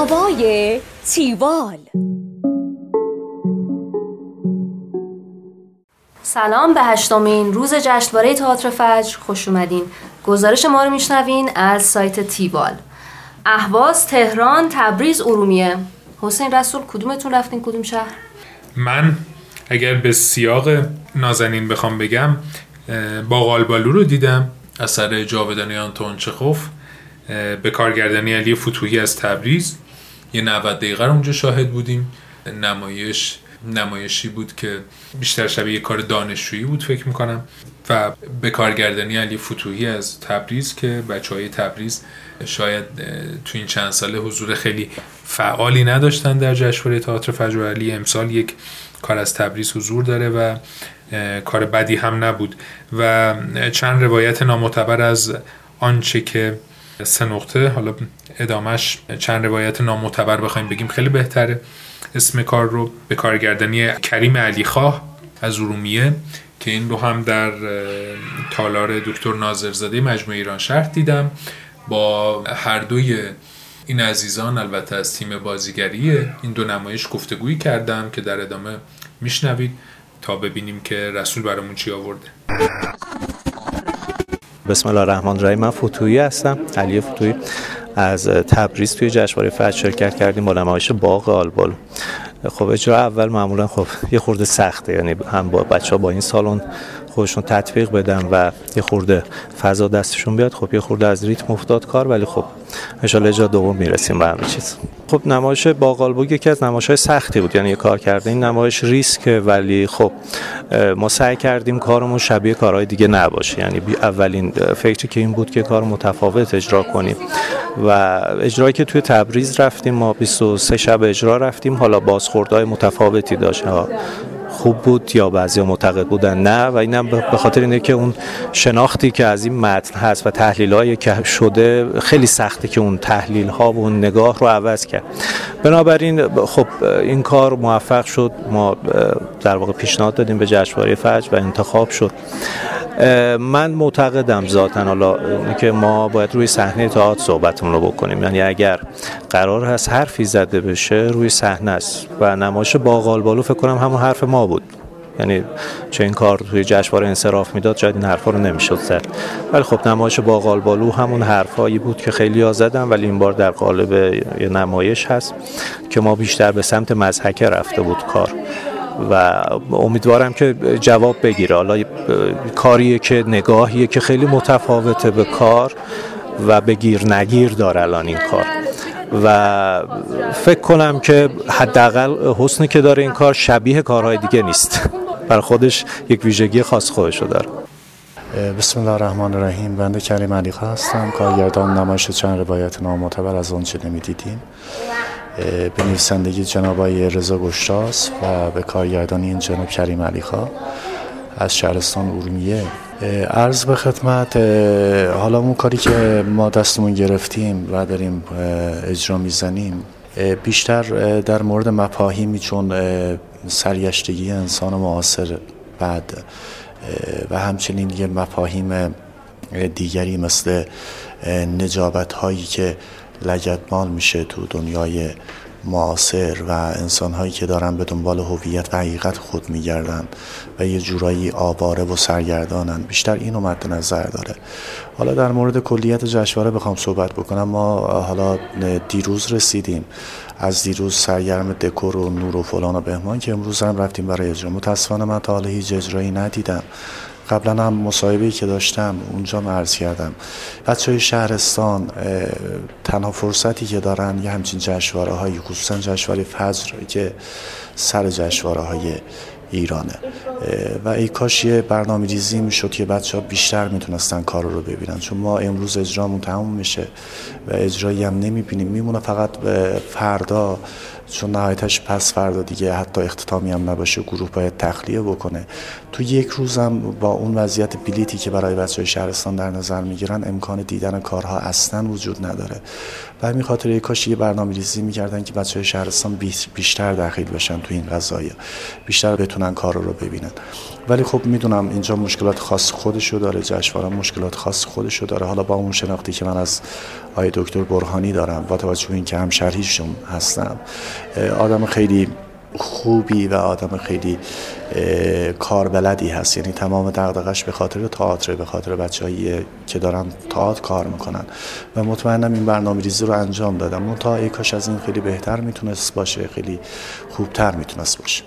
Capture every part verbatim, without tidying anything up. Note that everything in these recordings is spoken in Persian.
هوای تیوال. سلام، به هشتمین روز جشنواره تئاتر فجر خوش اومدین. گزارش ما رو میشنوین از سایت تیوال. اهواز، تهران، تبریز، ارومیه. حسین رسول کدومتون رفتین کدوم شهر؟ من اگر به سیاق نازنین بخوام بگم باقالبالو رو دیدم، اثر جاودانی آنتون چخوف به کارگردانی علی فتوحی از تبریز. یه نود دقیقه رو اونجا شاهد بودیم. نمایش نمایشی بود که بیشتر شبیه یه کار دانشجویی بود فکر میکنم و به کارگردانی علی فتوحی از تبریز که بچهای تبریز شاید تو این چند ساله حضور خیلی فعالی نداشتن در جشنواره تئاتر فجر. علی امسال یک کار از تبریز حضور داره و کار بدی هم نبود و چند روایت نامعتبر از آنچه که سه نقطه، حالا ادامش چند روایت نامعتبر بخوایم بگیم خیلی بهتره. اسم کار رو به کارگردانی کریم علیخواه از ارومیه که این رو هم در تالار دکتر ناظرزاده مجموعه ایران شهر دیدم. با هر دوی این عزیزان البته از تیم بازیگری این دو نمایش گفتگویی کردم که در ادامه میشنوید تا ببینیم که رسول برامون چی آورده. بسم الله الرحمن الرحیم. من فتوحی هستم، علی فتوحی از تبریز. توی جشنواره فجر شرکت کردیم با نمایش باغ آلبالو. خب اجرا اول معمولا خب یه خورده سخته، یعنی هم با بچه‌ها با این سالن خودشون تطبیق بدن و یه خورده فضا دستشون بیاد. خب یه خورده از ریتم افتاد کار، ولی خب ان شاءالله اجرا دوم میرسیم به همه چیز. خب نمایش باغ آلبالو یکی از نمایش‌های سختی بود، یعنی یه کار کرده این نمایش ریسکه، ولی خب ما سعی کردیم کارمون شبیه کارهای دیگه نباشه. یعنی اولین فکری که این بود که کار متفاوت اجرا کنیم و اجرایی که توی تبریز رفتیم ما بیست و سه شب اجرا رفتیم، حالا بازخوردهای متفاوتی داشت، خوب بود یا بعضیا معتقد بودن نه، و اینم به خاطر اینه که اون شناختی که از این متن هست و تحلیل‌هایی که شده خیلی سخته که اون تحلیل‌ها و اون نگاه رو عوض کرد. بنابراین خب این کار موفق شد، ما در واقع پیشنهاد دادیم به جشنواره فجر و انتخاب شد. من معتقدم ذاتاً حالا که ما باید روی صحنه تئاتر صحبتمون رو بکنیم، یعنی اگر قرار هست حرفی زده بشه روی صحنه است و نمایش باغ آلبالو فکر کنم همون حرف ما بود. یعنی چه این کار توی جشنواره انصراف میداد شاید این حرفا رو نمیشد زد، ولی خب نمایش باغ آلبالو همون حرفایی بود که خیلی‌ها زدن، ولی این بار در قالب یه نمایش هست که ما بیشتر به سمت مضحکه رفته بود کار و امیدوارم که جواب بگیره. حالا کاریه که نگاهیه که خیلی متفاوته به کار و بگیر نگیر داره الان این کار و فکر کنم که حداقل حسنی که داره این کار شبیه کارهای دیگه نیست، برای خودش یک ویژگی خاص خودشو داره. بسم الله الرحمن الرحیم. بنده کریم علیخواه هستم، کارگردان نمایش چند روایت نامعتبر از آنچه نمیدیدیم، به نویسندگی جناب آقای رضا گشتاس و به کارگردانی این جناب کریم علیخواه از شهرستان ارومیه. عرض به خدمت، حالا اون کاری که ما دستمون گرفتیم و داریم اجرا میزنیم بیشتر در مورد مفاهیمی چون سرگشتگی انسان معاصر بعد و همچنین یه مفاهیم دیگری مثل نجابت هایی که لگدمال میشه تو دنیای معاصر و انسان هایی که دارن به دنبال هویت و حقیقت خود میگردن و یه جورایی آواره و سرگردانن، بیشتر اینو مد نظر داره. حالا در مورد کلیت جشنواره بخوام صحبت بکنم، ما حالا دیروز رسیدیم، از دیروز سرگرم دکور و نور و فلان و بهمان که امروز هم رفتیم برای اجرا. متاسفانه من تا حالا هیچ اجرایی ندیدم. قبلا هم مصاحبه‌ای که داشتم اونجا عرض کردم بچه‌های شهرستان تنها فرصتی که دارن یه همچین جشنواره‌هایی، خصوصا جشنواره فجر که سر جشنواره‌های ایرانه و ای کاش یه برنامه‌ریزی میشد که بچه‌ها بیشتر میتونستن کار رو ببینن، چون ما امروز اجرامون تموم میشه و اجرایی هم نمیبینیم، میمونه فقط فردا، چون نهایتش پس فردا دیگه حتی اختتامی هم نباشه گروه باید تخلیه بکنه. تو یک روزم با اون وضعیت بلیتی که برای بچه‌های شهرستان در نظر میگیرن امکان دیدن کارها اصلا وجود نداره و همین خاطر یک کاش یه برنامه‌ریزی می‌کردن که بچه‌های شهرستان بیشتر داخل بشن تو این قضايا، بیشتر بتونن کار رو ببینن. ولی خب میدونم اینجا مشکلات خاص خودشو داره، جشنواره مشکلات خاص خودشو داره. حالا با اون شناختی که من از آقای دکتر برهانی دارم، با توجه به اینکه همشهریشون هستم، آدم خیلی خوبی و آدم خیلی کاربلدی هست. یعنی تمام دغدغش به خاطر تئاتر، به خاطر بچه‌هایی که دارن تئاتر کار میکنن و مطمئنم این برنامه‌ریزی رو انجام دادم. اون تا ای کاش از این خیلی بهتر میتونست باشه، خیلی خوبتر میتونست باشه.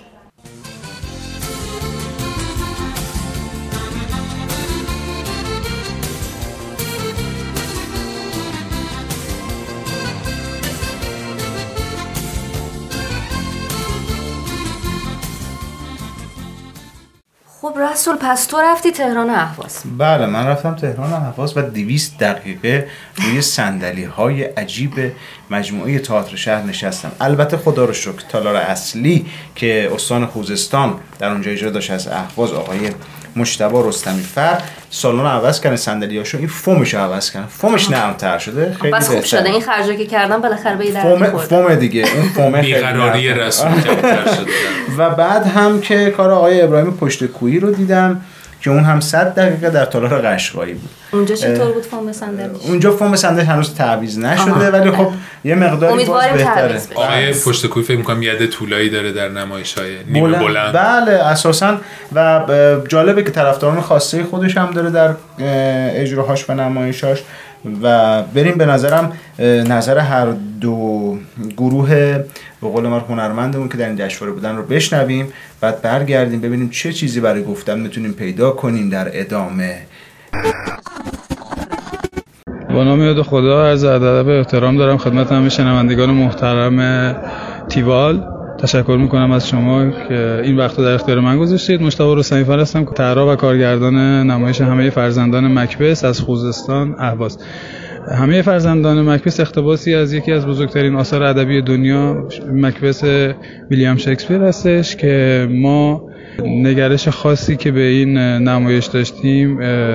خب رسول، پس تو رفتی تهران و اهواز؟ بله من رفتم تهران و اهواز و دویست دقیقه روی صندلی های عجیب مجموعه تئاتر شهر نشستم. البته خدا رو شکر تالار اصلی که استان خوزستان در اونجا اجرا داشت از اهواز، آقای مجتبی رستمی فر، سالن عوض کردن، صندلیاشو، این فومش عوض کردن، فومش نرم‌تر شده، خیلی بس خوب شده. این خرجا که کردن بالاخره به درد فوم فوم دیگه، اون فوم بیقراری رسمی کمتر شده. و بعد هم که کار آقای ابراهیم پشت کویی رو دیدم که اون هم صد دقیقه در تالار قشقایی بود. اونجا چطور بود فوم صندلیش؟ اونجا فوم صندلی هنوز تعویض نشده آها. ولی خب یه مقداری باز بهتره. آقای پشت کویی فکر می‌کنم یده طولایی داره در نمایش‌های نیمه بلند. بلند. بله اساساً و جالبه که طرفداران خاصه خودش هم داره در اجراهاش و نمایشاش. و بریم به نظرم نظر هر دو گروه به قول من هنرمندمون که در این جشنواره بودن رو بشنویم، بعد برگردیم ببینیم چه چیزی برای گفتن میتونیم پیدا کنیم در ادامه. با نام یاد خدا عرض ادب و احترام دارم خدمت همه شنوندگان محترم تیوال. تشکر میکنم از شما که این وقت رو در اختیار من گذاشتید. مجتبی رستمی فر هستم، طراح و کارگردان نمایش همه فرزندان مکبث از خوزستان اهواز. همه فرزندان مکبث اقتباسی از یکی از بزرگترین آثار ادبی دنیا، مکبث ویلیام شکسپیر هستش که ما نگرش خاصی که به این نمایش داشتیم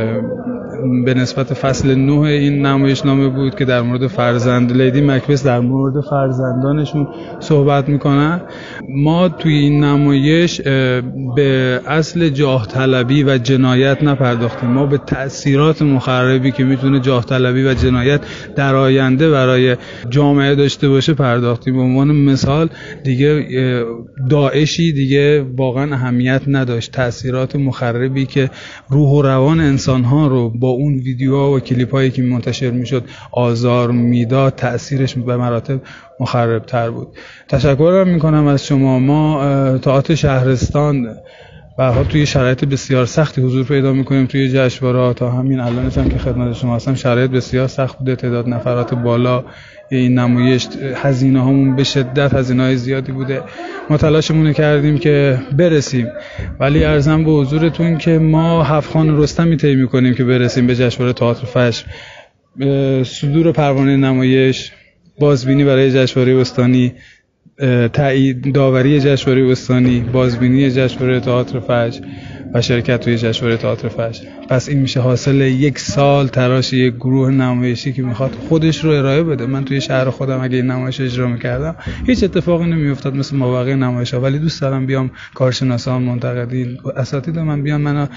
به نسبت فصل نه این نمایشنامه بود که در مورد فرزند لیدی مکبث در مورد فرزندانشون صحبت میکنن. ما توی این نمایش به اصل جاه طلبی و جنایت نپرداختیم، ما به تأثیرات مخربی که میتونه جاه طلبی و جنایت در آینده برای جامعه داشته باشه پرداختیم. به عنوان مثال دیگه داعشی دیگه واقعا اهمیت نداشت، تأثیرات مخربی که روح و روان انسانها رو با اون ویدیوها و کلیپ‌هایی که منتشر میشد آزار میداد، تأثیرش به مراتب مخرب‌تر بود. تشکر میکنم از شما. ما تئاتر شهرستان و ها توی شرایط بسیار سختی حضور پیدا میکنیم توی جشنواره. تا همین الان هم که خدمت شما هستم شرایط بسیار سخت بوده، تعداد نفرات بالا، این نمایش هزینه هامون به شدت هزینه های زیادی بوده. ما تلاشمون کردیم که برسیم، ولی عرضم به حضورتون که ما هفت خوان رستمی طی میکنیم که برسیم به جشنواره تئاتر فجر. صدور پروانه نمایش، بازبینی برای جشنواره استانی، تایید داوری جشنواره استانی، بازبینی جشنواره تئاتر فجر و شرکت توی جشنواره تئاتر فجر. پس این میشه حاصل یک سال تلاش یک گروه نمایشی که میخواد خودش رو ارائه بده. من توی شهر خودم اگه این نمایش اجرا میکردم هیچ اتفاقی نمیافتاد مثل مابقی نمایش‌ها، ولی دوست دارم بیام کارشناسان، منتقدین، اساتید من بیان منو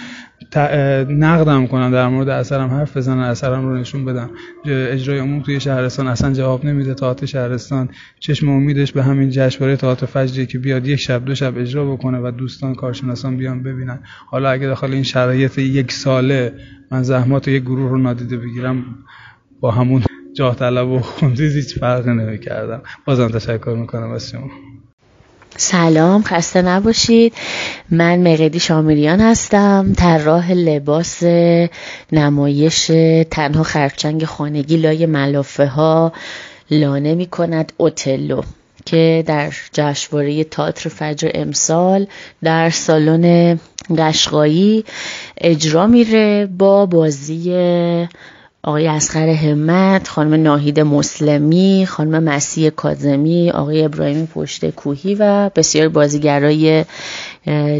نقدم کنن، در مورد اثرم حرف بزنن، اثرم رو نشون بدن. اجرای عموم توی شهرستان اصلا جواب نمیده. تئاتر شهرستان چشم امیدش به همین جشنواره تئاتر فجری که بیاد یک شب دو شب اجرا بکنه و دوستان کارشناسان بیان ببینن. حالا اگه داخل این شرایط یک ساله من زحمات یک گروه رو نادیده بگیرم، با همون جاه طلب و خونریز هیچ فرقی نمی‌کردم. بازم تشکر میکنم از شما. سلام، خسته نباشید. من مقیدی شامیریان هستم، طراح لباس نمایش تنها خرچنگ خانگی لای ملافه ها لانه می کند اوتلو که در جشنواره تئاتر فجر امسال در سالن قشقایی اجرا میره با بازی آقای اصغر همت، خانم ناهید مسلمی، خانم مسیح کاظمی، آقای ابراهیم پشت کوهی و بسیار بازیگرای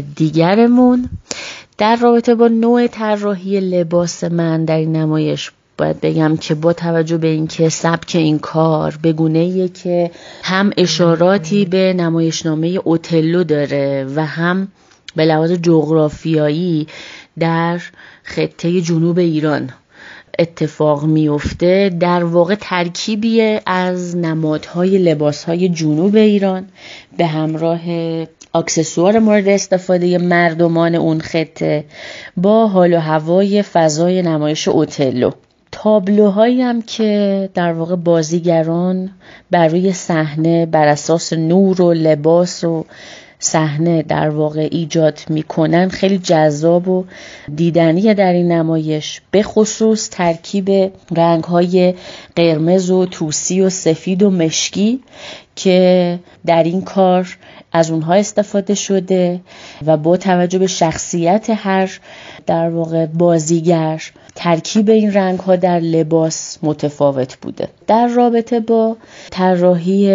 دیگرمون. در رابطه با نوع طراحی لباس من در این نمایش باید بگم که با توجه به اینکه سبک این کار به گونه‌ایه که هم اشاراتی به نمایشنامه اوتلو داره و هم به لحاظ جغرافیایی در خطه جنوب ایران اتفاق میفته، در واقع ترکیبی از نمادهای لباسهای جنوب ایران به همراه اکسسوار مورد استفاده مردمان اون خطه با حال و هوای فضای نمایش اوتلو. تابلوهایی هم که در واقع بازیگران بر روی صحنه بر اساس نور و لباس و صحنه در واقع ایجاد میکنن خیلی جذاب و دیدنیه در این نمایش، به خصوص ترکیب رنگ‌های قرمز و طوسی و سفید و مشکی که در این کار از اونها استفاده شده و با توجه به شخصیت هر در واقع بازیگر ترکیب این رنگ‌ها در لباس متفاوت بوده. در رابطه با طراحی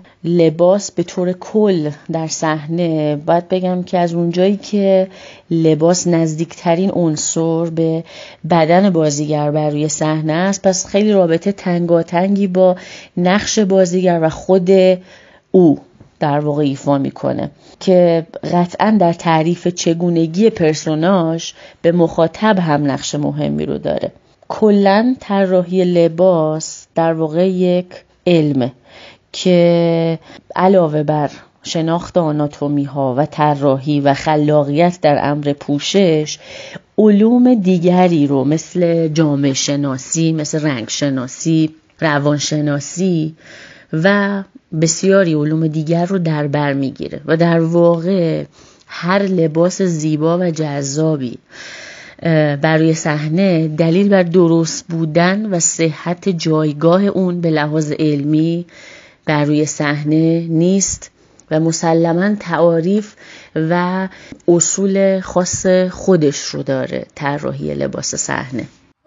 لباس به طور کل در صحنه باید بگم که از اونجایی که لباس نزدیکترین عنصر به بدن بازیگر بر روی صحنه است، پس خیلی رابطه تنگاتنگی با نقش بازیگر و خود او در واقع ایفا میکنه که قطعا در تعریف چگونگی پرسوناژ به مخاطب هم نقش مهمی رو داره. کلن طراحی لباس در واقع یک علمه که علاوه بر شناخت آناتومی ها و طراحی و خلاقیت در امر پوشش، علوم دیگری رو مثل جامعه شناسی، مثل رنگ شناسی، روان شناسی و بسیاری علوم دیگر رو در بر میگیره و در واقع هر لباس زیبا و جذابی بر روی صحنه دلیل بر درست بودن و صحت جایگاه اون به لحاظ علمی بر روی صحنه نیست و مسلماً تعاریف و اصول خاص خودش رو داره طراحی لباس صحنه.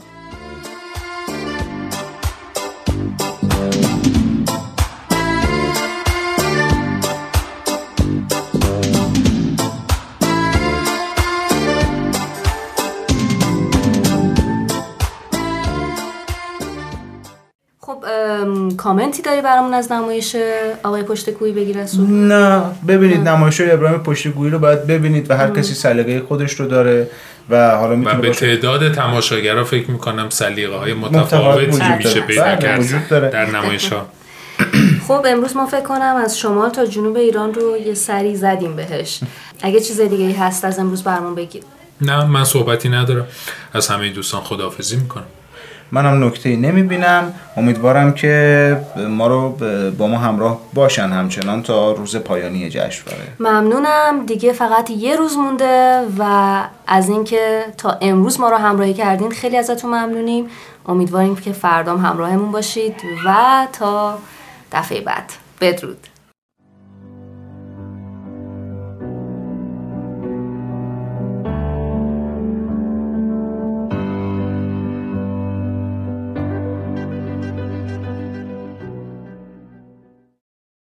کامنتی داری برامون از نمایش آقای پشتگویی بگی رسول؟ نه، ببینید نمایش ابراهیم پشتگویی رو باید ببینید و هر کسی سلیقه خودش رو داره و حالا میتونه به تعداد تماشاگرها فکر میکنم سلیقه‌های متفاوتی میشه پیدا کرد در نمایش ها. خب امروز ما فکر کنم از شمال تا جنوب ایران رو یه سری زدیم بهش. اگه چیز دیگه هست از امروز برامون بگید. نه، من صحبتی ندارم. از همه دوستان خداحافظی میکنم. منم نکته‌ای نمیبینم. امیدوارم که ما رو با ما همراه باشن همچنان تا روز پایانی جشنواره. ممنونم. دیگه فقط یه روز مونده و از اینکه تا امروز ما رو همراهی کردین خیلی ازتون ممنونیم. امیدواریم که فردام همراهمون باشید و تا دفعه بعد. بدرود.